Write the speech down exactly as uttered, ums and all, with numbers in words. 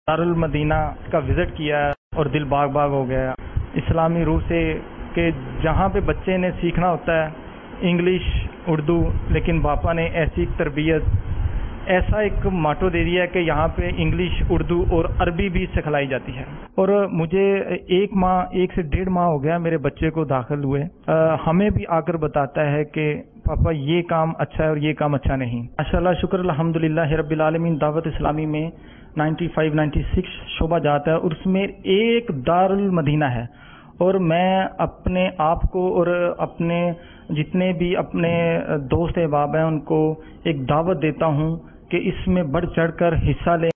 Darul Medina का visit किया और दिल बाग बाग हो गया। इस्लामी रूह से कि जहाँ पे बच्चे ने सीखना होता है इंग्लिश उर्दू, लेकिन बापा ने ऐसी तरबियत, ऐसा एक माटो दे दिया कि यहाँ पे इंग्लिश उर्दू और अरबी भी सिखलाई जाती है। और मुझे एक माह एक से डेढ़ माह हो गया मेरे बच्चे को दाखिल हुए, आ, हमें भी आकर बताता है कि पापा ये काम अच्छा है और ये काम अच्छा नहीं। माशाअल्लाह शुक्र अल्हम्दुलिल्लाह रब्बिल आलमीन। दावत इस्लामी में पचानवे छियानवे शोबा जाता है और उसमें एक दारुल मदीना है। और मैं अपने आप को और अपने जितने भी अपने दोस्त अहबाब हैं उनको एक दावत देता हूं कि इसमें बढ़ चढ़कर हिस्सा लें।